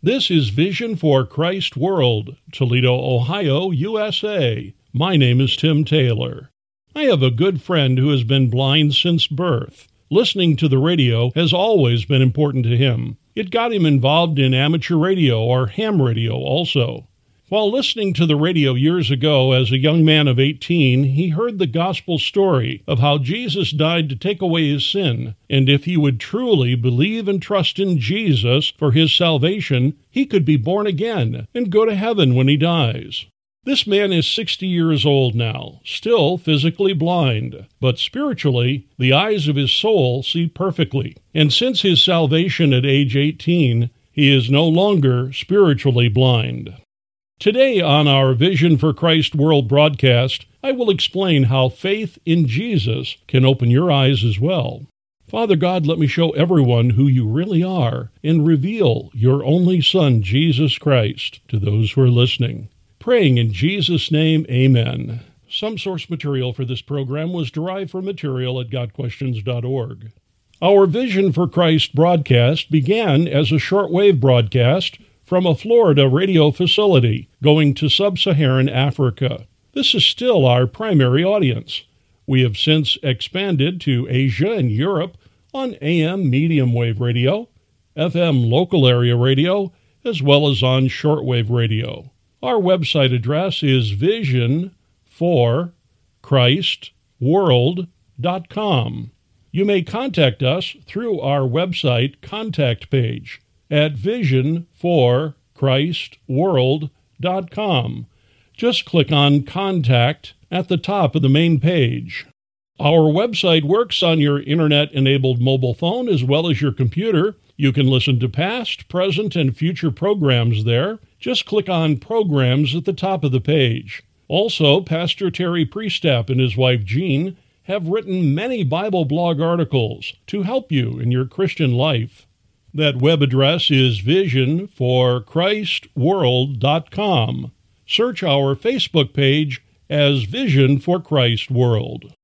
This is Vision for Christ World, Toledo, Ohio, USA. My name is Tim Taylor. I have a good friend who has been blind since birth. Listening to the radio has always been important to him. It got him involved in amateur radio or ham radio also. While listening to the radio years ago as a young man of 18, he heard the gospel story of how Jesus died to take away his sin, and if he would truly believe and trust in Jesus for his salvation, he could be born again and go to heaven when he dies. This man is 60 years old now, still physically blind, but spiritually, the eyes of his soul see perfectly. And since his salvation at age 18, he is no longer spiritually blind. Today on our Vision for Christ World broadcast, I will explain how faith in Jesus can open your eyes as well. Father God, let me show everyone who you really are and reveal your only Son, Jesus Christ, to those who are listening. Praying in Jesus' name, amen. Some source material for this program was derived from material at GotQuestions.org. Our Vision for Christ broadcast began as a shortwave broadcast from a Florida radio facility going to sub-Saharan Africa. This is still our primary audience. We have since expanded to Asia and Europe on AM medium wave radio, FM local area radio, as well as on shortwave radio. Our website address is visionforchristworld.com. You may contact us through our website contact page at visionforchristworld.com. Just click on Contact at the top of the main page. Our website works on your internet-enabled mobile phone as well as your computer. You can listen to past, present, and future programs there. Just click on Programs at the top of the page. Also, Pastor Terry Priestap and his wife Jean have written many Bible blog articles to help you in your Christian life. That web address is visionforchristworld.com. Search our Facebook page as Vision for Christ World.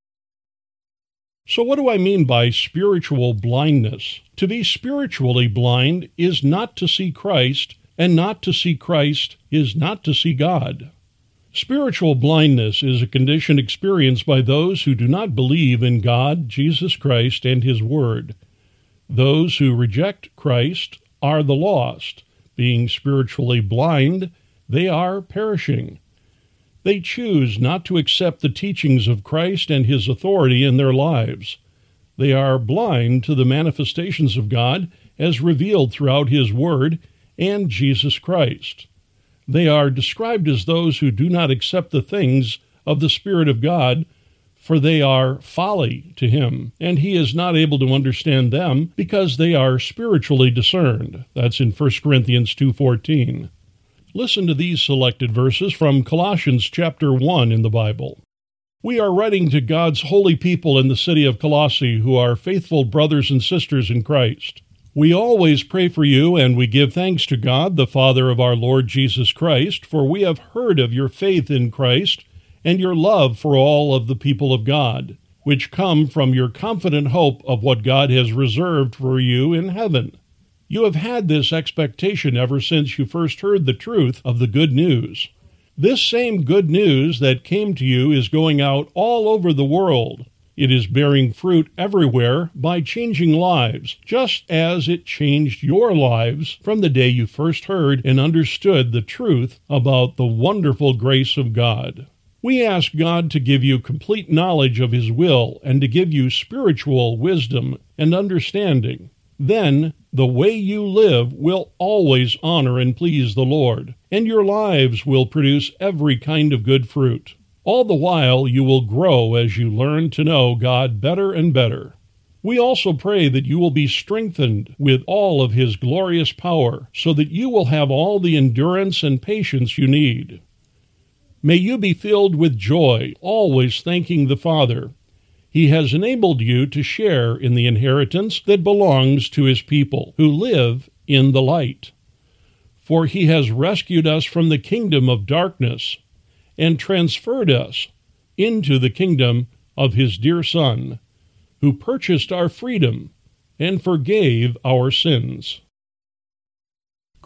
So what do I mean by spiritual blindness? To be spiritually blind is not to see Christ, and not to see Christ is not to see God. Spiritual blindness is a condition experienced by those who do not believe in God, Jesus Christ, and His Word. Those who reject Christ are the lost. Being spiritually blind, they are perishing. They choose not to accept the teachings of Christ and His authority in their lives. They are blind to the manifestations of God as revealed throughout His Word and Jesus Christ. They are described as those who do not accept the things of the Spirit of God, for they are folly to Him, and He is not able to understand them because they are spiritually discerned. That's in 1 Corinthians 2:14. Listen to these selected verses from Colossians chapter 1 in the Bible. We are writing to God's holy people in the city of Colossae who are faithful brothers and sisters in Christ. We always pray for you, and we give thanks to God, the Father of our Lord Jesus Christ, for we have heard of your faith in Christ and your love for all of the people of God, which come from your confident hope of what God has reserved for you in heaven. You have had this expectation ever since you first heard the truth of the good news. This same good news that came to you is going out all over the world. It is bearing fruit everywhere by changing lives, just as it changed your lives from the day you first heard and understood the truth about the wonderful grace of God. We ask God to give you complete knowledge of His will and to give you spiritual wisdom and understanding. Then the way you live will always honor and please the Lord, and your lives will produce every kind of good fruit. All the while you will grow as you learn to know God better and better. We also pray that you will be strengthened with all of His glorious power, so that you will have all the endurance and patience you need. May you be filled with joy, always thanking the Father. He has enabled you to share in the inheritance that belongs to His people, who live in the light. For He has rescued us from the kingdom of darkness and transferred us into the kingdom of His dear Son, who purchased our freedom and forgave our sins.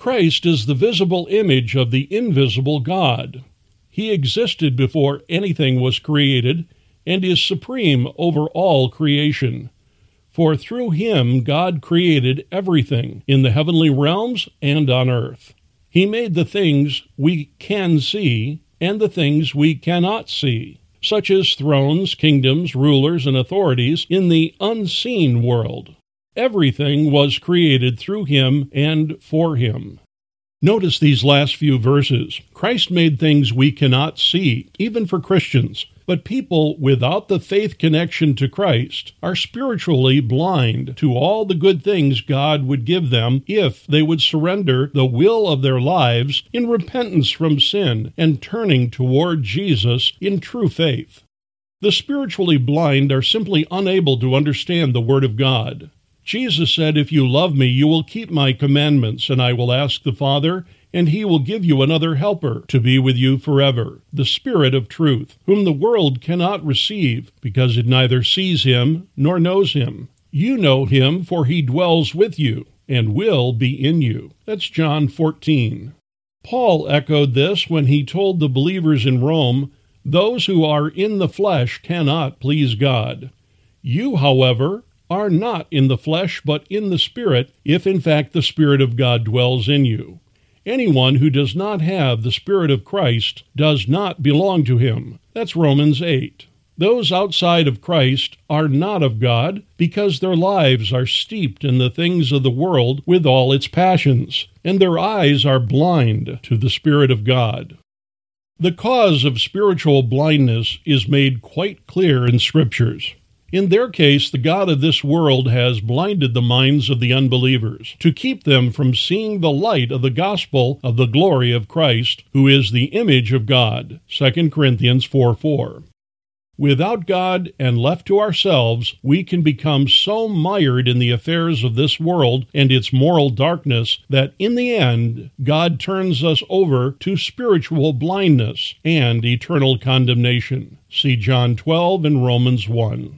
Christ is the visible image of the invisible God. He existed before anything was created and is supreme over all creation. For through him God created everything in the heavenly realms and on earth. He made the things we can see and the things we cannot see, such as thrones, kingdoms, rulers, and authorities in the unseen world. Everything was created through him and for him. Notice these last few verses. Christ made things we cannot see, even for Christians. But people without the faith connection to Christ are spiritually blind to all the good things God would give them if they would surrender the will of their lives in repentance from sin and turning toward Jesus in true faith. The spiritually blind are simply unable to understand the Word of God. Jesus said, "If you love me, you will keep my commandments, and I will ask the Father, and he will give you another helper to be with you forever, the Spirit of truth, whom the world cannot receive, because it neither sees him nor knows him. You know him, for he dwells with you and will be in you." That's John 14. Paul echoed this when he told the believers in Rome, "Those who are in the flesh cannot please God. You, however, are not in the flesh, but in the Spirit, if in fact the Spirit of God dwells in you. Anyone who does not have the Spirit of Christ does not belong to him." That's Romans 8. Those outside of Christ are not of God because their lives are steeped in the things of the world with all its passions, and their eyes are blind to the Spirit of God. The cause of spiritual blindness is made quite clear in Scriptures. In their case, the god of this world has blinded the minds of the unbelievers to keep them from seeing the light of the gospel of the glory of Christ, who is the image of God. 2 Corinthians 4:4. Without God and left to ourselves, we can become so mired in the affairs of this world and its moral darkness that in the end, God turns us over to spiritual blindness and eternal condemnation. See John 12 and Romans 1.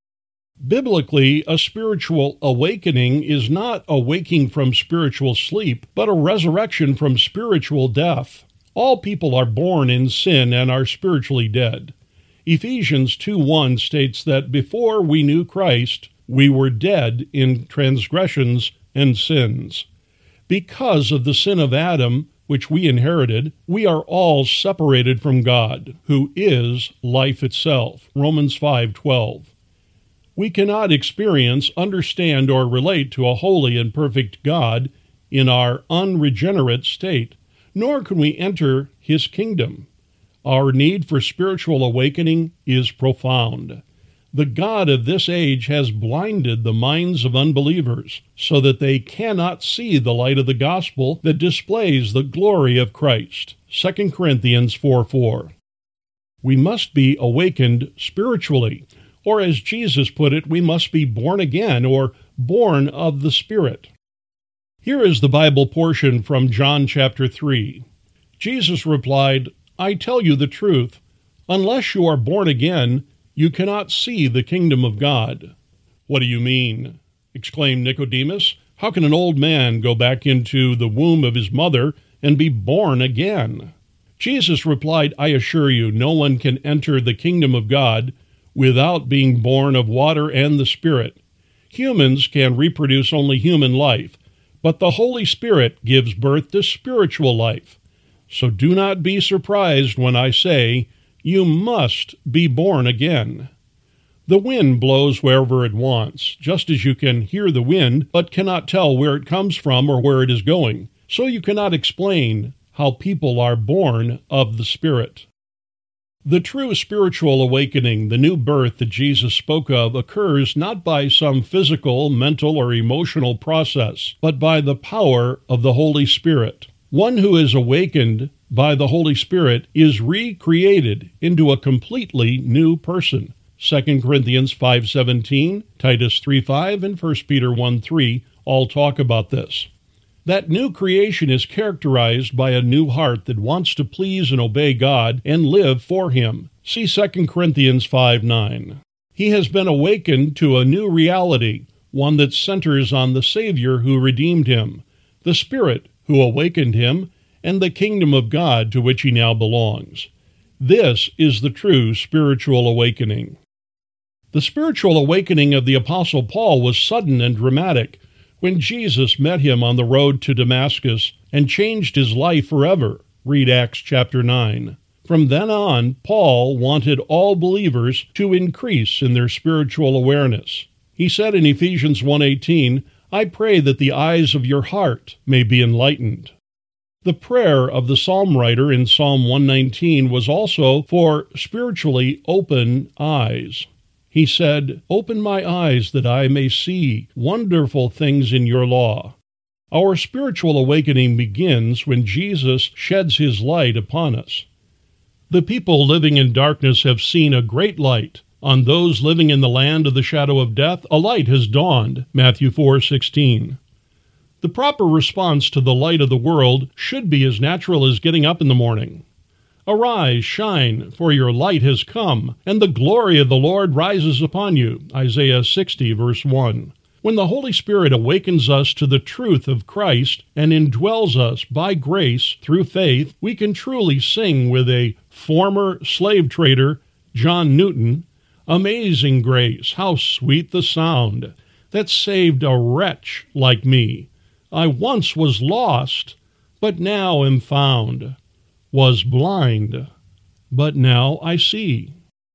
Biblically, a spiritual awakening is not a waking from spiritual sleep, but a resurrection from spiritual death. All people are born in sin and are spiritually dead. Ephesians 2:1 states that before we knew Christ, we were dead in transgressions and sins. Because of the sin of Adam, which we inherited, we are all separated from God, who is life itself. Romans 5:12. We cannot experience, understand, or relate to a holy and perfect God in our unregenerate state, nor can we enter his kingdom. Our need for spiritual awakening is profound. The God of this age has blinded the minds of unbelievers so that they cannot see the light of the gospel that displays the glory of Christ. 2 Corinthians 4:4. We must be awakened spiritually. Or as Jesus put it, we must be born again, or born of the Spirit. Here is the Bible portion from John chapter 3. Jesus replied, "I tell you the truth, unless you are born again, you cannot see the kingdom of God." "What do you mean?" exclaimed Nicodemus. "How can an old man go back into the womb of his mother and be born again?" Jesus replied, "I assure you, no one can enter the kingdom of God without being born of water and the Spirit. Humans can reproduce only human life, but the Holy Spirit gives birth to spiritual life. So do not be surprised when I say, you must be born again. The wind blows wherever it wants, just as you can hear the wind, but cannot tell where it comes from or where it is going. So you cannot explain how people are born of the Spirit. The true spiritual awakening, the new birth that Jesus spoke of, occurs not by some physical, mental, or emotional process, but by the power of the Holy Spirit. One who is awakened by the Holy Spirit is recreated into a completely new person. 2 Corinthians 5:17, Titus 3:5, and 1 Peter 1:3 all talk about this. That new creation is characterized by a new heart that wants to please and obey God and live for Him. See 2 Corinthians 5:9. He has been awakened to a new reality, one that centers on the Savior who redeemed him, the Spirit who awakened him, and the kingdom of God to which he now belongs. This is the true spiritual awakening. The spiritual awakening of the Apostle Paul was sudden and dramatic when Jesus met him on the road to Damascus and changed his life forever. Read Acts chapter 9. From then on, Paul wanted all believers to increase in their spiritual awareness. He said in Ephesians 1:18, "I pray that the eyes of your heart may be enlightened." The prayer of the psalm writer in Psalm 119 was also for spiritually open eyes. He said, "Open my eyes that I may see wonderful things in your law." Our spiritual awakening begins when Jesus sheds his light upon us. The people living in darkness have seen a great light. On those living in the land of the shadow of death, a light has dawned. Matthew 4:16. The proper response to the light of the world should be as natural as getting up in the morning. Arise, shine, for your light has come, and the glory of the Lord rises upon you. Isaiah 60, verse 1. When the Holy Spirit awakens us to the truth of Christ and indwells us by grace through faith, we can truly sing with a former slave trader, John Newton, "Amazing grace, how sweet the sound that saved a wretch like me. I once was lost, but now am found. Was blind, but now I see."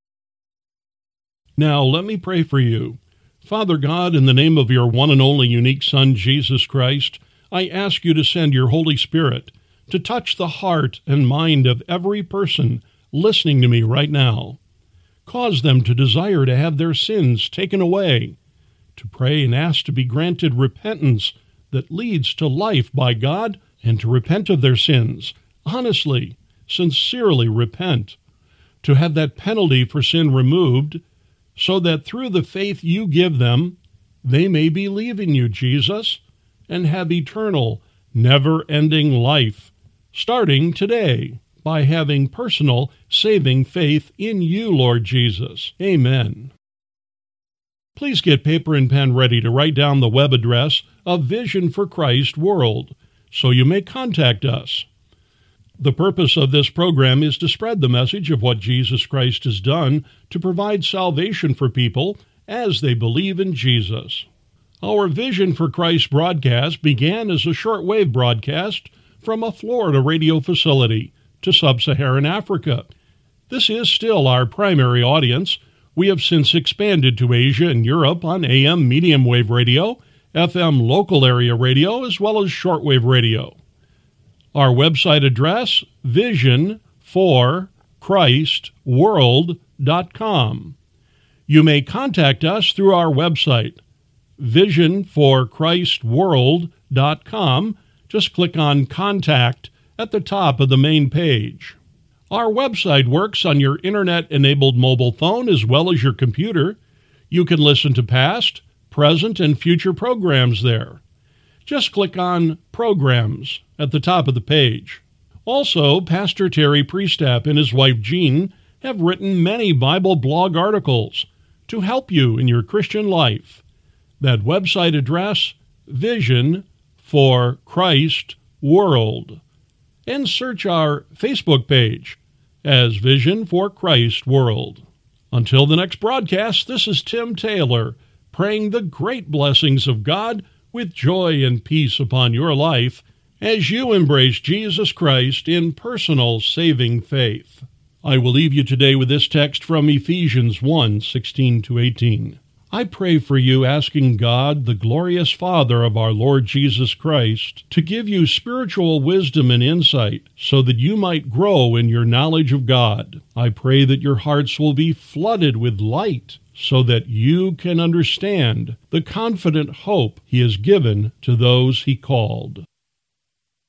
Now let me pray for you. Father God, in the name of your one and only unique Son, Jesus Christ, I ask you to send your Holy Spirit to touch the heart and mind of every person listening to me right now. Cause them to desire to have their sins taken away, to pray and ask to be granted repentance that leads to life by God, and to repent of their sins. Honestly, sincerely repent, to have that penalty for sin removed, so that through the faith you give them, they may believe in you, Jesus, and have eternal, never-ending life, starting today, by having personal, saving faith in you, Lord Jesus. Amen. Please get paper and pen ready to write down the web address of Vision for Christ World, so you may contact us. The purpose of this program is to spread the message of what Jesus Christ has done to provide salvation for people as they believe in Jesus. Our Vision for Christ broadcast began as a shortwave broadcast from a Florida radio facility to sub-Saharan Africa. This is still our primary audience. We have since expanded to Asia and Europe on AM medium wave radio, FM local area radio, as well as shortwave radio. Our website address, visionforchristworld.com. You may contact us through our website, visionforchristworld.com. Just click on Contact at the top of the main page. Our website works on your internet-enabled mobile phone as well as your computer. You can listen to past, present, and future programs there. Just click on Programs at the top of the page. Also, Pastor Terry Priestap and his wife Jean have written many Bible blog articles to help you in your Christian life. That website address, Vision for Christ World. And search our Facebook page as Vision for Christ World. Until the next broadcast, this is Tim Taylor, praying the great blessings of God with joy and peace upon your life as you embrace Jesus Christ in personal saving faith. I will leave you today with this text from Ephesians 1:16-18. I pray for you, asking God, the glorious Father of our Lord Jesus Christ, to give you spiritual wisdom and insight so that you might grow in your knowledge of God. I pray that your hearts will be flooded with light so that you can understand the confident hope He has given to those He called.